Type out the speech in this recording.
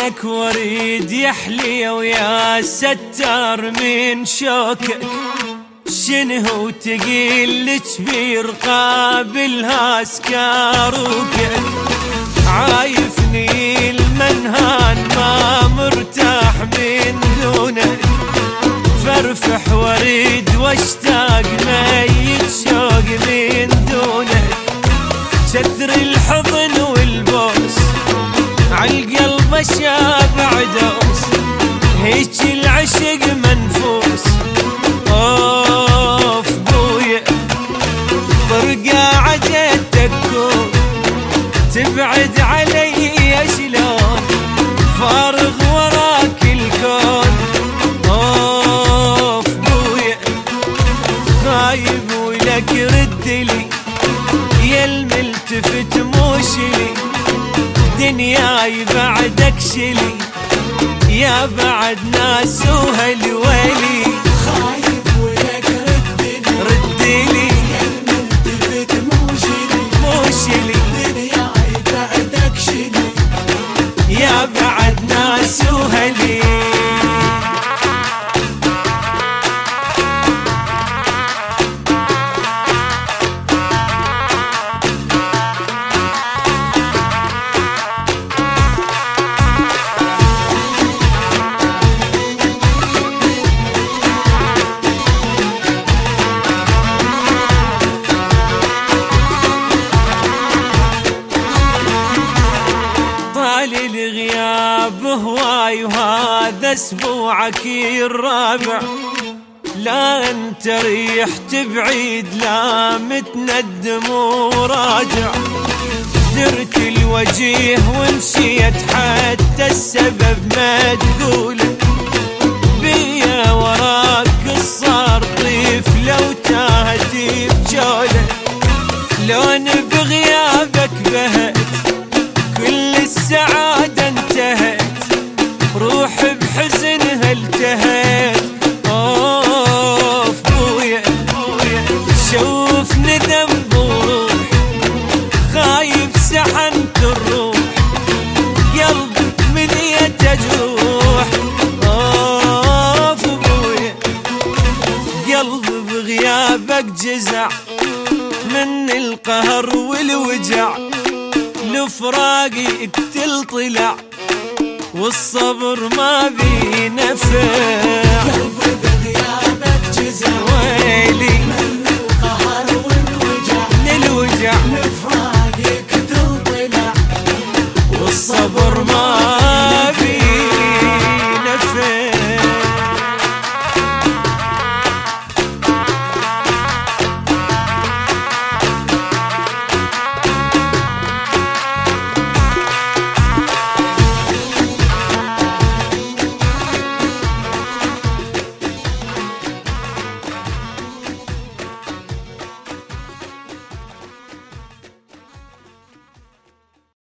لك وريد يحلي ويا ستار من شوكك، شنهو تقيل كبير قابلها سكاروكك، عايفني المنهان ما مرتاح من دونك، فرفح وريد واشتاق ميت شوق من دونك، كثر الحضن والبوس عالقلب شابع دوس، هيك العشق منفوس. اوف بويا طرقة عجت تكون تبعد علي شلون، فارغ وراك الكون. اوف بويا غايب ولك ردلي يا الملتفت موشلي، دنياي بعدك شلي يا بعد ناس وهالولي، خايف ولك ردلي يا الملتفت موشلي، دنياي بعدك شلي يا بعد ناس وهلي. الغياب هواي وهذا اسبوعك الرابع، لا انت ريحت بعيد لا متندم وراجع، درت الوجيه ومشيت حتى السبب ما تقوله، بيا وراك صار طيف لو تاهت بجوله، لون بغيابك بهت كل السعادة انتهت، روح بحزنها التهت. اوف بويا شوفني ذنب وروح خايف سحنت الروح، قلبي من يتجروح. اوف بويا قلبي بغيابك جزع من القهر والوجع، لفراقي اقتل طلع والصبر ما بينفع.